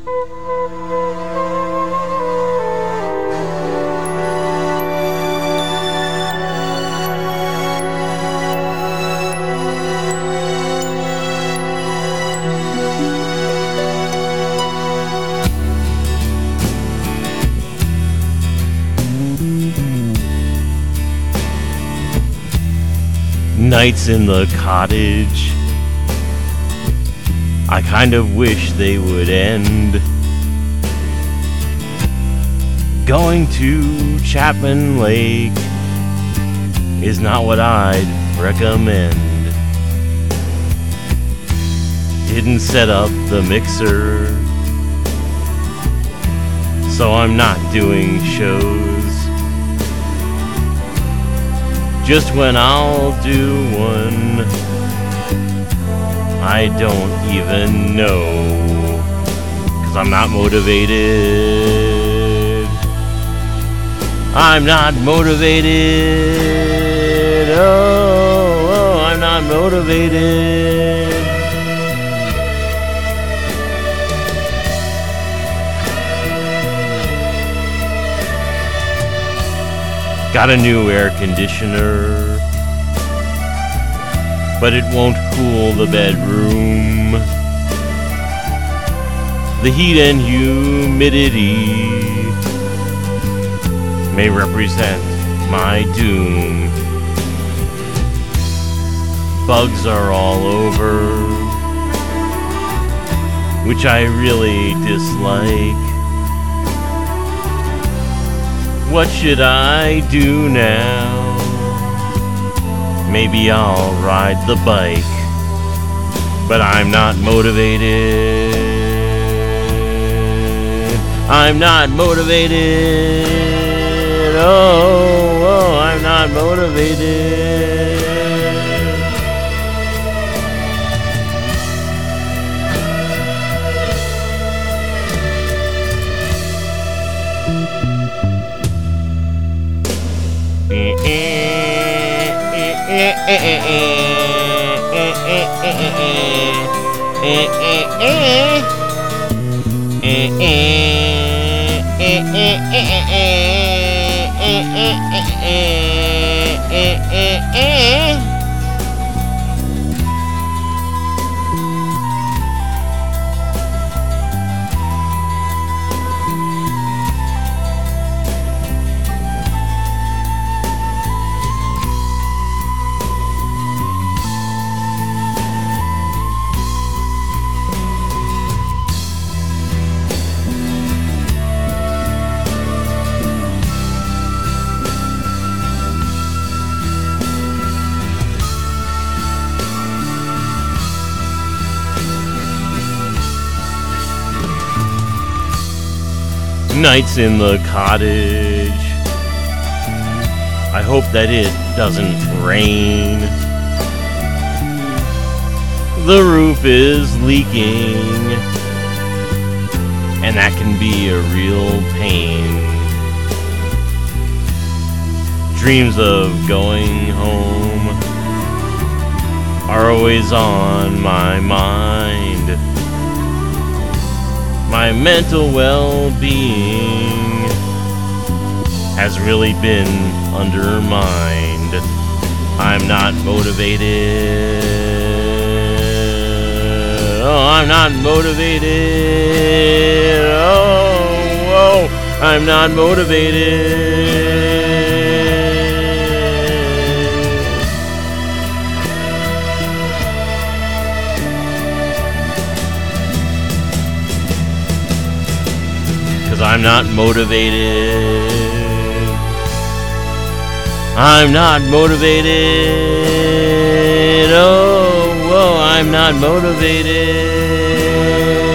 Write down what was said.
Nights in the cottage, I kind of wish they would end. Going to Chapman Lake is not what I'd recommend. Didn't set up the mixer, so I'm not doing shows. Just when I'll do one, I don't even know, 'cause I'm not motivated. I'm not motivated. Oh, I'm not motivated. Got a new air conditioner, but it won't cool the bedroom. The heat and humidity may represent my doom. Bugs are all over, which I really dislike. What should I do now? Maybe I'll ride the bike, but I'm not motivated. I'm not motivated. Oh, I'm not motivated. Nights in the cottage, I hope that it doesn't rain. The roof is leaking, and that can be a real pain. Dreams of going home are always on my mind. My mental well-being has really been undermined. I'm not motivated. Oh, I'm not motivated. Oh, I'm not motivated. 'Cause I'm not motivated. I'm not motivated. Oh, I'm not motivated.